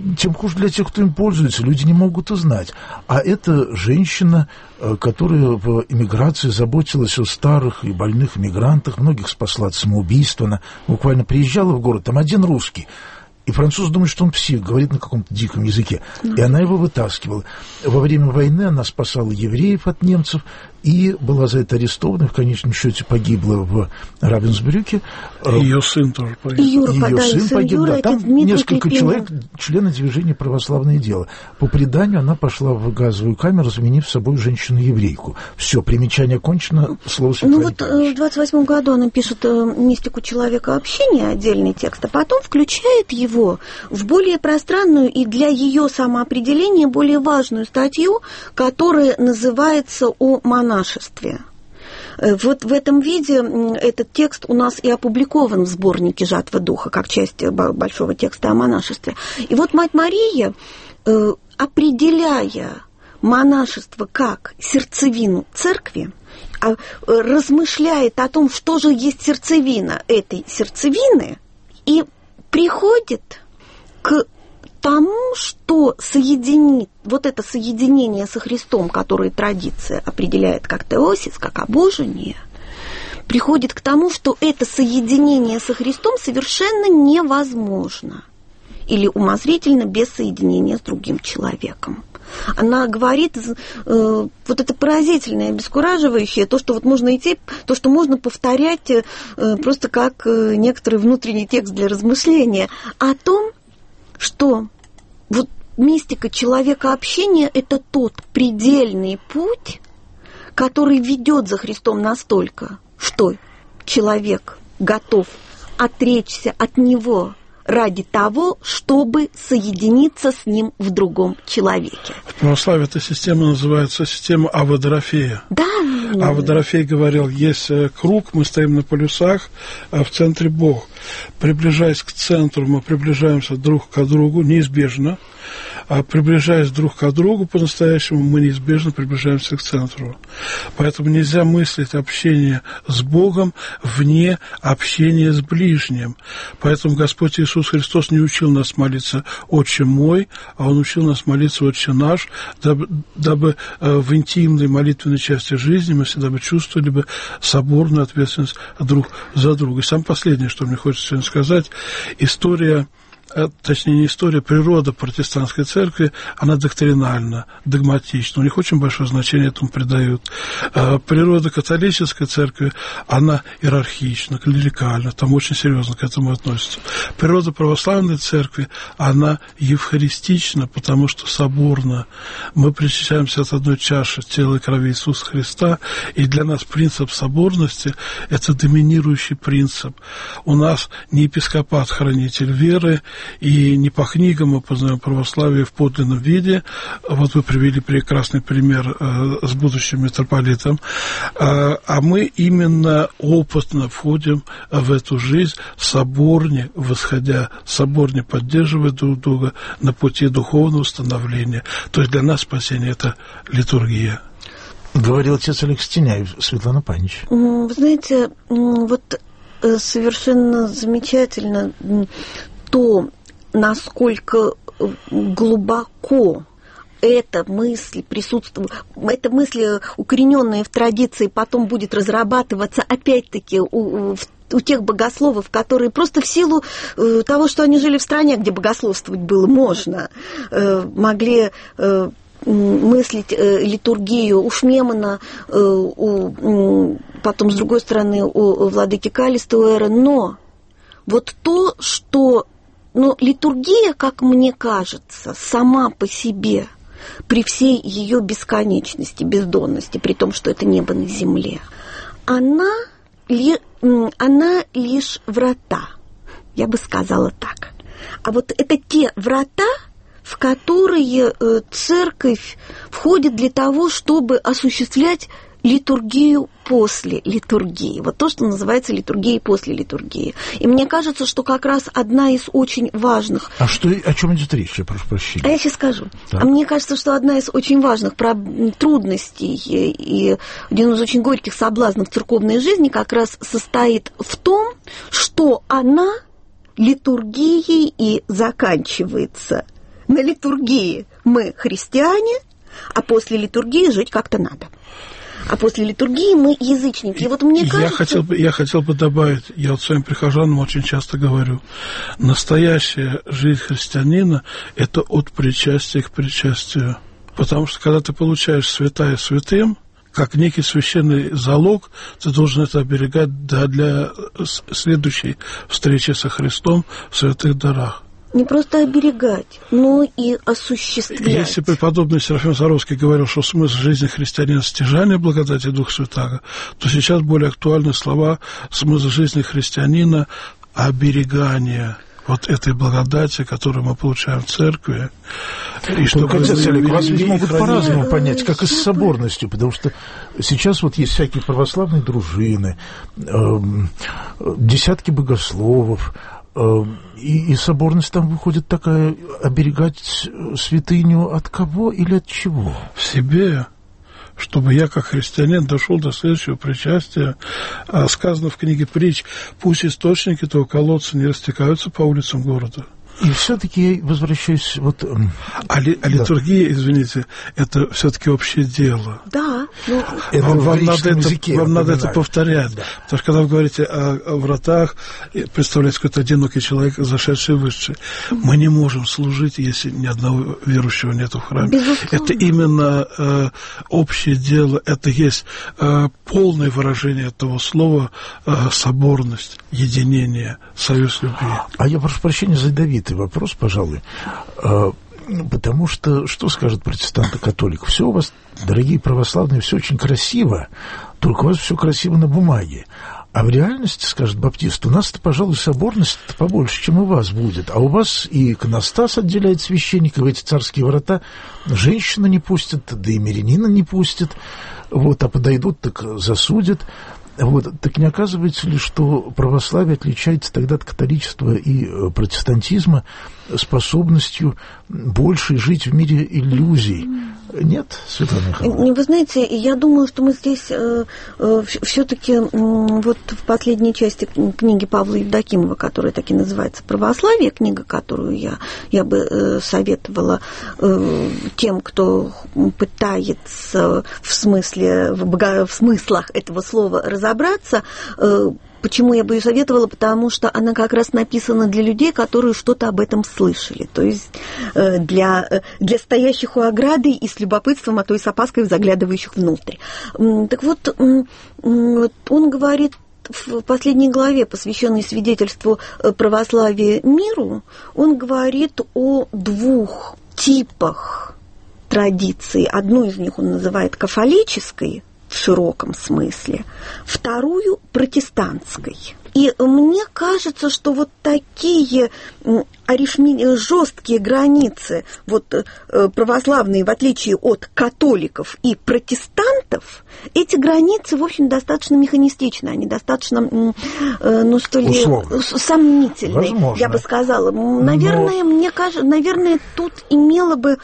тем хуже для тех, кто им пользуется. Люди не могут узнать. А это женщина, которая в эмиграции заботилась о старых и больных эмигрантах, многих спасла от самоубийства. Она буквально приезжала в город, там один русский. И француз думает, что он псих, говорит на каком-то диком языке. И она его вытаскивала. Во время войны она спасала евреев от немцев и была за это арестована, и в конечном счете погибла в Равенсбрюке.
Ее сын тоже погиб.
Юра,
Ее
да,
сын
сын
погиб,
Юра,
да. Там
Дмитрий
несколько
Клепинин.
человек, члены движения «Православное дело». По преданию, она пошла в газовую камеру, заменив собой женщину-еврейку. Все, примечание кончено, слово Светлане
Ну вот
Павлович.
в двадцать восьмом году она пишет «Мистику человека общения», отдельный текст, а потом включает его в более пространную и для ее самоопределения более важную статью, которая называется «О монашестве». Вот в этом виде этот текст у нас и опубликован в сборнике «Жатва духа», как часть большого текста о монашестве. И вот мать Мария, определяя монашество как сердцевину церкви, размышляет о том, что же есть сердцевина этой сердцевины, и приходит к тому, что соединит, вот это соединение со Христом, которое традиция определяет как теосис, как обожение, приходит к тому, что это соединение со Христом совершенно невозможно или умозрительно без соединения с другим человеком. Она говорит, э, вот это поразительное, обескураживающее, то, что вот можно идти, то, что можно повторять э, просто как э, некоторый внутренний текст для размышления о том, что вот мистика человека общения – это тот предельный путь, который ведет за Христом настолько, что человек готов отречься от него ради того, чтобы соединиться с ним в другом человеке.
В православии эта система называется система Ава Дорофея.
Да.
Ава Дорофей говорил, есть круг, мы стоим на полюсах, а в центре Бог. Приближаясь к центру, мы приближаемся друг к другу неизбежно, а приближаясь друг к другу по-настоящему, мы неизбежно приближаемся к центру. Поэтому нельзя мыслить общение с Богом вне общения с ближним. Поэтому Господь Иисус Христос не учил нас молиться «Отче мой», а Он учил нас молиться «Отче наш», дабы, дабы в интимной молитвенной части жизни мы всегда бы чувствовали бы соборную ответственность друг за друга. И самое последнее, что мне хочется сегодня сказать, история, точнее не история, природа протестантской церкви, она доктринальна, догматична. У них очень большое значение этому придают. Природа католической церкви, она иерархична, клерикальна, там очень серьезно к этому относятся. Природа православной церкви, она евхаристична, потому что соборна. Мы причащаемся от одной чаши тела и крови Иисуса Христа, и для нас принцип соборности – это доминирующий принцип. У нас не епископат хранитель веры, и не по книгам мы познаем православие в подлинном виде. Вот вы привели прекрасный пример э, с будущим митрополитом. Э, а мы именно опытно входим в эту жизнь соборне, восходя, соборне поддерживая друг друга на пути духовного становления. То есть для нас спасение – это литургия.
Говорил отец Алексей Тиняев, Светлана Павлович.
Вы знаете, вот совершенно замечательно то, насколько глубоко эта мысль присутствует, эта мысль, укорененная в традиции, потом будет разрабатываться опять-таки у, в у тех богословов, которые просто в силу э, того, что они жили в стране, где богословствовать было можно, э, могли э, мыслить э, литургию у Шмемана, э, у, э, потом, с другой стороны, у владыки Калистуэра, но вот то, что Но литургия, как мне кажется, сама по себе, при всей ее бесконечности, бездонности, при том, что это небо на земле, она, ли, она лишь врата, я бы сказала так. А вот это те врата, в которые церковь входит для того, чтобы осуществлять литургию после литургии. Вот то, что называется литургией после литургии. И мне кажется, что как раз одна из очень важных...
А что, о чем идет речь, я прошу прощения?
А я сейчас скажу.
Так.
А мне кажется, что одна из очень важных трудностей и один из очень горьких соблазнов церковной жизни как раз состоит в том, что она литургией и заканчивается. На литургии мы христиане, а после литургии жить как-то надо. А после литургии мы язычники. И вот мне кажется...
Я хотел бы, я хотел бы добавить, я вот своим прихожанам очень часто говорю, настоящая жизнь христианина – это от причастия к причастию. Потому что, когда ты получаешь святая святым, как некий священный залог, ты должен это оберегать да, для следующей встречи со Христом в святых дарах.
Не просто оберегать, но и осуществлять.
Если преподобный Серафим Саровский говорил, что смысл жизни христианина – стяжание благодати Духа Святаго, то сейчас более актуальны слова «смысл жизни христианина – оберегание». Вот этой благодати, которую мы получаем в церкви. И
что отец Олег, вас ведь могут по-разному понять, как и с соборностью, потому что сейчас вот есть всякие православные дружины, э, десятки богословов, э, и, и соборность там выходит такая, оберегать святыню от кого или от чего?
В себе. Чтобы я, как христианин, дошел до следующего причастия. Сказано в книге притч: пусть источники этого колодца не растекаются по улицам города.
И все-таки я возвращаюсь вот...
А, ли, а литургия, да. Извините, это все-таки общее дело.
Да. Ну,
это
вам вам, надо,
языке,
это, вам надо это повторять. Да. Потому что когда вы говорите о, о вратах, представляете какой-то одинокий человек, зашедший выше. Мы не можем служить, если ни одного верующего нет в храме. Безусловно. Это именно э, общее дело, это есть э, полное выражение этого слова э, соборность, единение, союз любви.
А я прошу прощения за ядовитый вопрос, пожалуй, потому что что скажет протестант и католик? Все у вас, дорогие православные, все очень красиво, только у вас все красиво на бумаге. А в реальности, скажет баптист, у нас-то, пожалуй, соборность побольше, чем у вас будет. А у вас и иконостас отделяет священника, в эти царские врата женщина не пустят, да и мирянина не пустят. Вот, а подойдут, так засудят. Вот, так не оказывается ли, что православие отличается тогда от католичества и протестантизма способностью больше жить в мире иллюзий? Нет, Светлана Михайловна?
Вы знаете, я думаю, что мы здесь э, э, все-таки э, вот в последней части книги Павла Евдокимова, которая так и называется «Православие», книга, которую я, я бы э, советовала э, тем, кто пытается в смысле, в, бого, в смыслах этого слова разобраться. э, Почему я бы ее советовала? Потому что она как раз написана для людей, которые что-то об этом слышали. То есть для, для стоящих у ограды и с любопытством, а то и с опаской заглядывающих внутрь. Так вот, он говорит в последней главе, посвященной свидетельству православия миру, он говорит о двух типах традиций. Одну из них он называет кафолической, в широком смысле, вторую протестантской. И мне кажется, что вот такие арифми... жесткие границы, вот православные, в отличие от католиков и протестантов, эти границы, в общем, достаточно механистичны, они достаточно, ну что ли,
условно,
сомнительные, возможно, я бы сказала. Наверное, Но... мне кажется, наверное, тут имело бы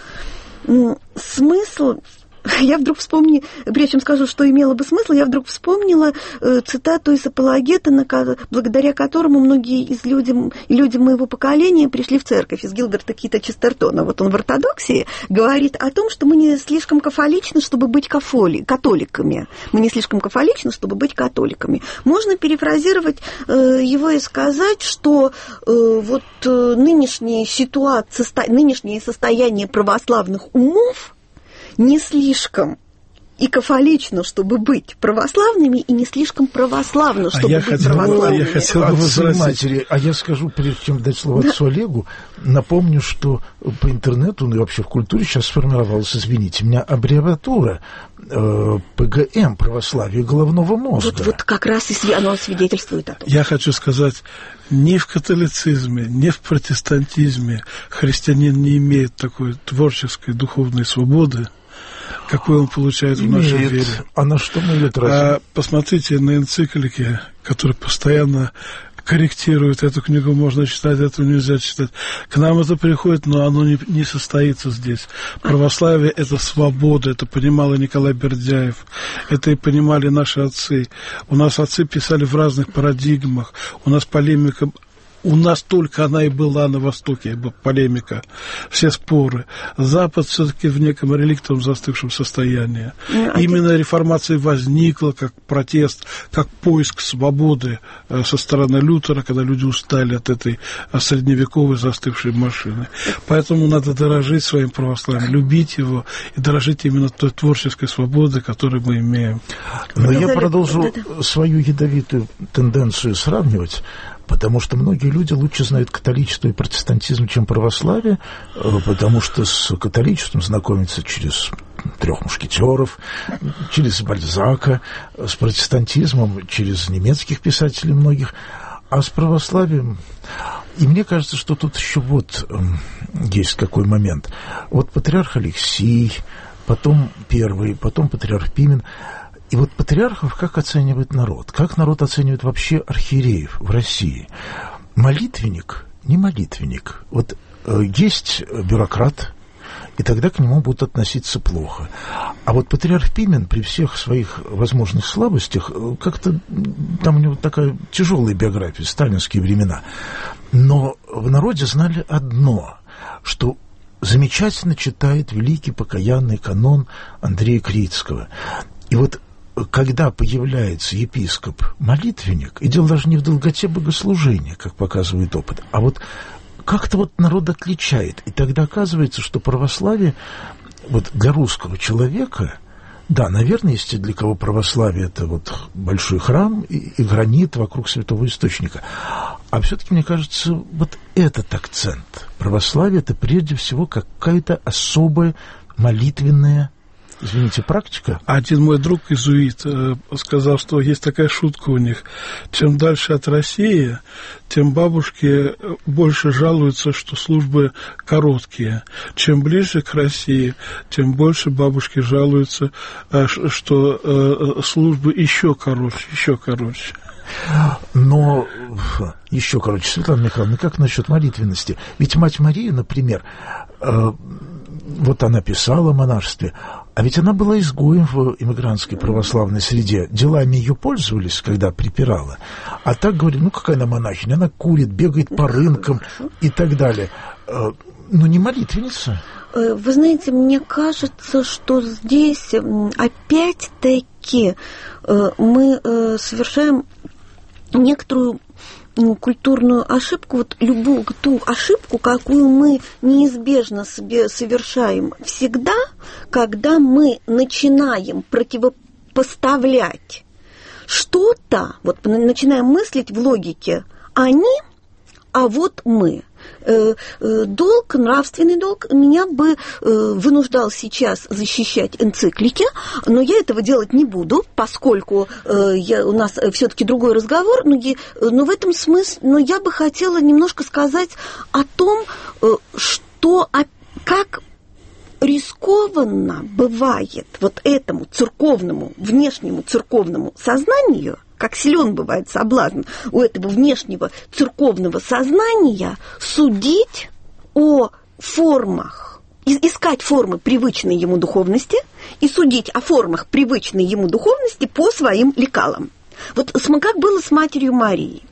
смысл... Я вдруг вспомнила, прежде чем скажу, что имело бы смысл, я вдруг вспомнила э, цитату из Апологета, на, благодаря которому многие из люди, люди моего поколения пришли в церковь, из Гилберта Кита Честертона. Вот он в ортодоксии говорит о том, что мы не слишком кафоличны, чтобы быть кафоли, католиками. Мы не слишком кафоличны, чтобы быть католиками. Можно перефразировать э, его и сказать, что э, вот э, нынешняя ситуация, нынешнее состояние православных умов не слишком и кафолично, чтобы быть православными, и не слишком православно, чтобы а быть хотел, православными.
Я хотел бы возразить.
Матери, а я скажу, прежде чем дать слово да. отцу Олегу, напомню, что по интернету, ну и вообще в культуре сейчас сформировалась, извините меня, аббревиатура э, ПГМ, православие головного мозга.
Вот, вот как раз и оно свидетельствует о том.
Я хочу сказать, ни в католицизме, ни в протестантизме христианин не имеет такой творческой духовной свободы, какой он получает в нашей
Имеет.
вере.
А на что мы ее тратим?
А посмотрите на энциклики, которые постоянно корректируют. Эту книгу можно читать, эту нельзя читать. К нам это приходит, но оно не, не состоится здесь. Православие – это свобода, это понимал и Николай Бердяев, это и понимали наши отцы. У нас отцы писали в разных парадигмах, у нас полемика у нас только она и была на Востоке, полемика, все споры. Запад все-таки в неком реликтовом застывшем состоянии. А Именно ты... реформация возникла как протест, как поиск свободы со стороны Лютера, когда люди устали от этой средневековой застывшей машины. Поэтому надо дорожить своим православием, любить его и дорожить именно той творческой свободой, которую мы имеем.
Но я продолжу свою ядовитую тенденцию сравнивать, потому что многие люди лучше знают католичество и протестантизм, чем православие, потому что с католичеством знакомятся через трех мушкетеров, через Бальзака, с протестантизмом через немецких писателей многих, а с православием... И мне кажется, что тут еще вот есть какой момент. Вот патриарх Алексий, потом первый, потом патриарх Пимен. И вот патриархов как оценивает народ? Как народ оценивает вообще архиереев в России? Молитвенник, не молитвенник. Вот э, есть бюрократ, и тогда к нему будут относиться плохо. А вот патриарх Пимен при всех своих возможных слабостях, как-то там у него такая тяжелая биография, сталинские времена. Но в народе знали одно, что замечательно читает великий покаянный канон Андрея Крицкого. И вот когда появляется епископ-молитвенник, и дело даже не в долготе богослужения, как показывает опыт, а вот как-то вот народ отличает. И тогда оказывается, что православие вот для русского человека, да, наверное, есть для кого православие — это вот большой храм и, и гранит вокруг святого источника. А все-таки, мне кажется, вот этот акцент. Православие — это прежде всего какая-то особая молитвенная, извините, практика.
Один мой друг иезуит э, сказал, что есть такая шутка у них: чем дальше от России, тем бабушки больше жалуются, что службы короткие. Чем ближе к России, тем больше бабушки жалуются, э, что э, службы еще короче, еще короче.
Но еще короче, Светлана Михайловна, как насчет молитвенности? Ведь мать Мария, например, э, вот она писала о монашестве, а ведь она была изгоем в иммигрантской православной среде. Делами ее пользовались, когда припирала. А так говорили, ну какая она монахиня, она курит, бегает по рынкам и так далее. Ну не молитвенница.
Вы знаете, мне кажется, что здесь опять-таки мы совершаем некоторую культурную ошибку, вот любую ту ошибку, какую мы неизбежно себе совершаем всегда, когда мы начинаем противопоставлять что-то, вот начинаем мыслить в логике «они», а вот мы. Долг, нравственный долг меня бы вынуждал сейчас защищать энциклики, но я этого делать не буду, поскольку я, у нас все-таки другой разговор, но, я, но в этом смысле, но я бы хотела немножко сказать о том, что, как рискованно бывает вот этому церковному, внешнему церковному сознанию, как силен бывает соблазн у этого внешнего церковного сознания судить о формах, искать формы привычной ему духовности и судить о формах привычной ему духовности по своим лекалам. Вот как было с Матерью Марией.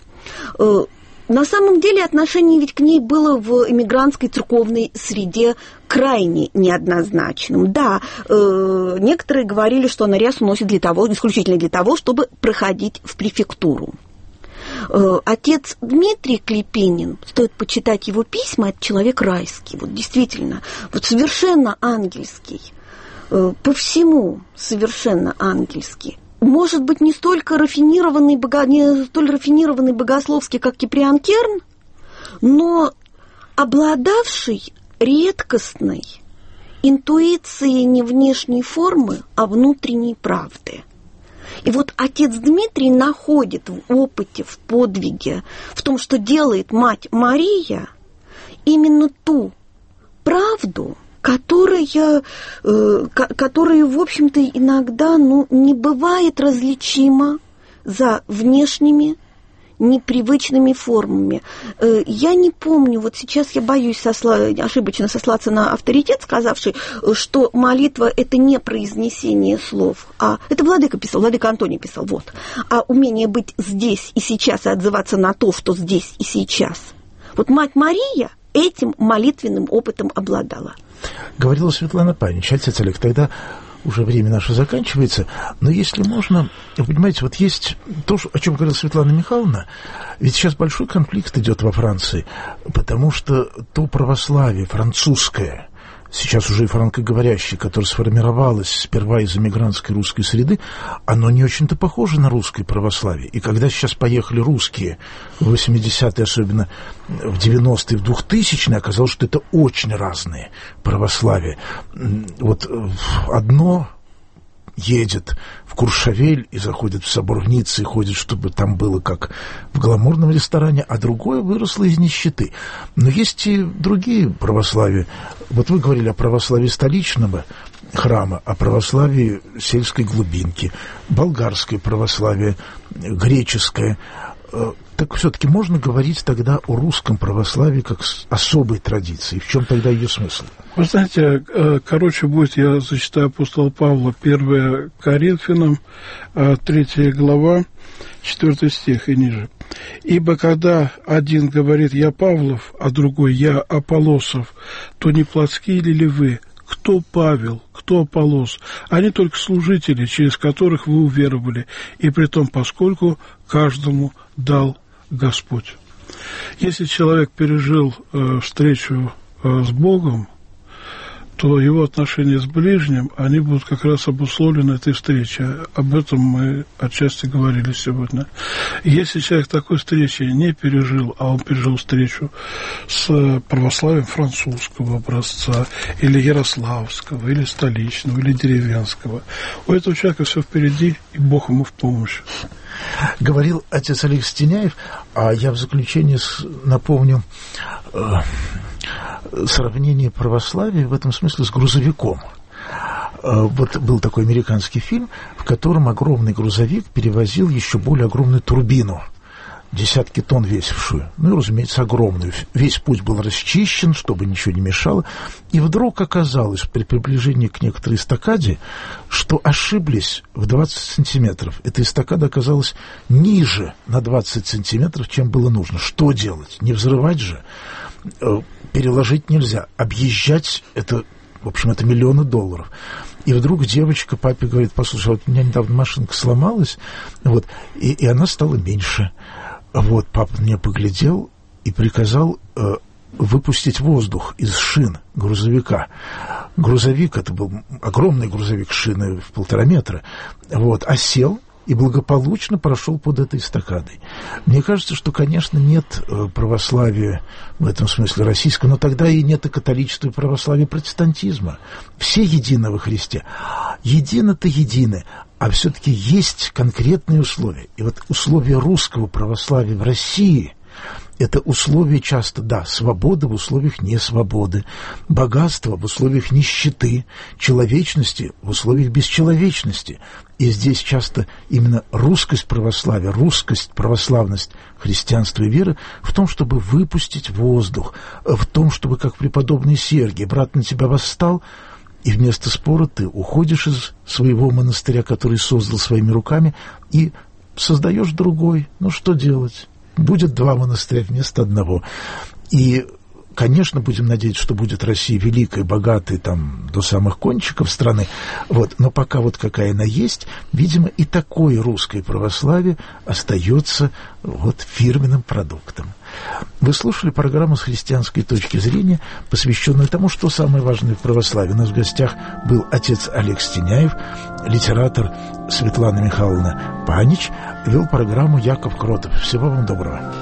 На самом деле отношение ведь к ней было в эмигрантской церковной среде крайне неоднозначным. Да, э, некоторые говорили, что она рясу носит для того, исключительно для того, чтобы проходить в префектуру. Э, отец Дмитрий Клепинин, стоит почитать его письма, это человек райский, вот действительно, вот совершенно ангельский, э, по всему совершенно ангельский. Может быть, не столько рафинированный, не столь рафинированный богословский, как Киприан Керн, но обладавший редкостной интуицией не внешней формы, а внутренней правды. И вот отец Дмитрий находит в опыте, в подвиге, в том, что делает мать Мария, именно ту правду, которая, э, которая, в общем-то, иногда ну, не бывает различима за внешними, непривычными формами. Я не помню, вот сейчас я боюсь сосла... ошибочно сослаться на авторитет, сказавший, что молитва – это не произнесение слов, а это Владыка писал, Владыка Антоний писал, вот, а умение быть здесь и сейчас и отзываться на то, что здесь и сейчас. Вот Мать Мария этим молитвенным опытом обладала.
Говорила Светлана Панич. Отец Олег, тогда уже время наше заканчивается, но если можно, вы понимаете, вот есть то, о чем говорила Светлана Михайловна, ведь сейчас большой конфликт идет во Франции, потому что то православие французское, сейчас уже и франкоговорящее, которое сформировалось сперва из эмигрантской русской среды, оно не очень-то похоже на русское православие. И когда сейчас поехали русские в восьмидесятые, особенно в девяностые, в двухтысячные, оказалось, что это очень разные православия. Вот одно едет в Куршавель и заходит в собор в Ницце и ходит, чтобы там было как в гламурном ресторане, а другое выросло из нищеты. Но есть и другие православия. Вот вы говорили о православии столичного храма, о православии сельской глубинки, болгарское православие, греческое. Так все-таки можно говорить тогда о русском православии как особой традиции. В чем тогда ее смысл?
Вы знаете, короче будет, я зачитаю апостола Павла, первое Коринфянам, третья глава, четвёртый стих и ниже. «Ибо когда один говорит «я Павлов», а другой «я Аполлосов», то не плотские ли вы? Кто Павел, кто Аполлос? Они только служители, через которых вы уверовали, и притом поскольку каждому дал Господь». Если человек пережил э, встречу э, с Богом, то его отношения с ближним, они будут как раз обусловлены этой встречей. Об этом мы отчасти говорили сегодня. Если человек такой встречи не пережил, а он пережил встречу с православием французского образца, или ярославского, или столичного, или деревенского, у этого человека все впереди, и Бог ему в помощь.
Говорил отец Олег Стеняев, а я в заключение напомню э, сравнение православия в этом смысле с грузовиком. Э, вот был такой американский фильм, в котором огромный грузовик перевозил еще более огромную турбину, десятки тонн весившую, ну и, разумеется, огромную. Весь путь был расчищен, чтобы ничего не мешало. И вдруг оказалось при приближении к некоторой эстакаде, что ошиблись в двадцать сантиметров. Эта эстакада оказалась ниже на двадцать сантиметров, чем было нужно. Что делать? Не взрывать же. Переложить нельзя. Объезжать — это, в общем, это миллионы долларов. И вдруг девочка папе говорит: послушай, вот у меня недавно машинка сломалась, вот, и, и она стала меньше. Вот, папа мне поглядел и приказал э, выпустить воздух из шин грузовика. Грузовик, это был огромный грузовик, шины в полтора метра, вот, а сел и благополучно прошел под этой эстакадой. Мне кажется, что, конечно, нет православия в этом смысле российского, но тогда и нет и католичества, и православия, и протестантизма. Все едины во Христе. Едины-то едины, а все-таки есть конкретные условия. И вот условия русского православия в России — это условия часто, да, свобода в условиях несвободы, богатство в условиях нищеты, человечности в условиях бесчеловечности. И здесь часто именно русскость православия, русскость, православность христианства и веры в том, чтобы выпустить воздух, в том, чтобы, как преподобный Сергий, брат на тебя восстал, и вместо спора ты уходишь из своего монастыря, который создал своими руками, и создаешь другой. Ну, что делать? Будет два монастыря вместо одного. И, конечно, будем надеяться, что будет Россия великой, богатой, там, до самых кончиков страны. Вот. Но пока вот какая она есть, видимо, и такое русское православие остается вот фирменным продуктом. Вы слушали программу «С христианской точки зрения», посвященную тому, что самое важное в православии. У нас в гостях был отец Олег Стеняев, литератор Светлана Михайловна Панич, вел программу Яков Кротов. Всего вам доброго.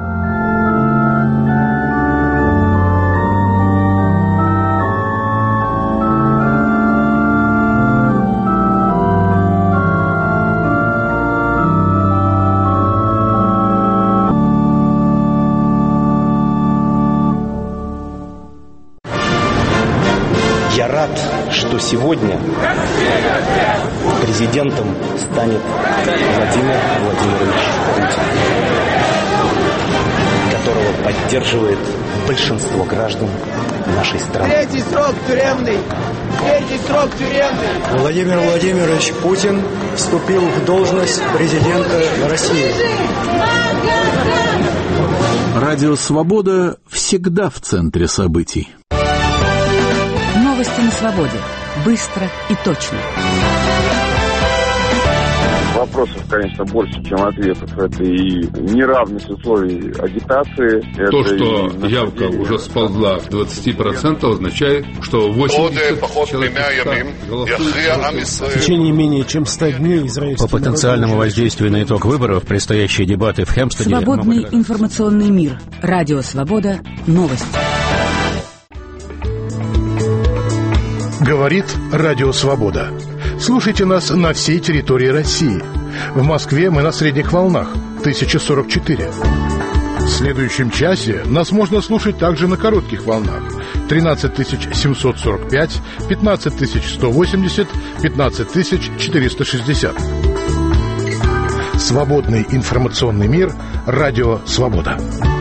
Что сегодня президентом станет Владимир Владимирович Путин. которого поддерживает большинство граждан нашей страны.
Третий срок тюремный! Третий срок тюремный!
Владимир Владимирович Путин вступил в должность президента России.
Радио «Свобода» всегда в центре событий.
Новости на свободе. Быстро и точно.
Вопросов, конечно, больше, чем ответов. Это и неравность условий агитации.
То,
это
что явка уже сползла в двадцать процентов, означает, что восемьдесят человек
в течение менее чем ста дней израильский
По потенциальному воздействию на итог выборов предстоящие дебаты в Хемстеде...
Свободный информационный мир. Радио «Свобода». Новости.
Говорит Радио Свобода. Слушайте нас на всей территории России. В Москве мы на средних волнах тысяча сорок четыре. В следующем часе нас можно слушать также на коротких волнах тринадцать тысяч семьсот сорок пять, пятнадцать тысяч сто восемьдесят, пятнадцать тысяч четыреста шестьдесят. Свободный информационный мир. Радио Свобода.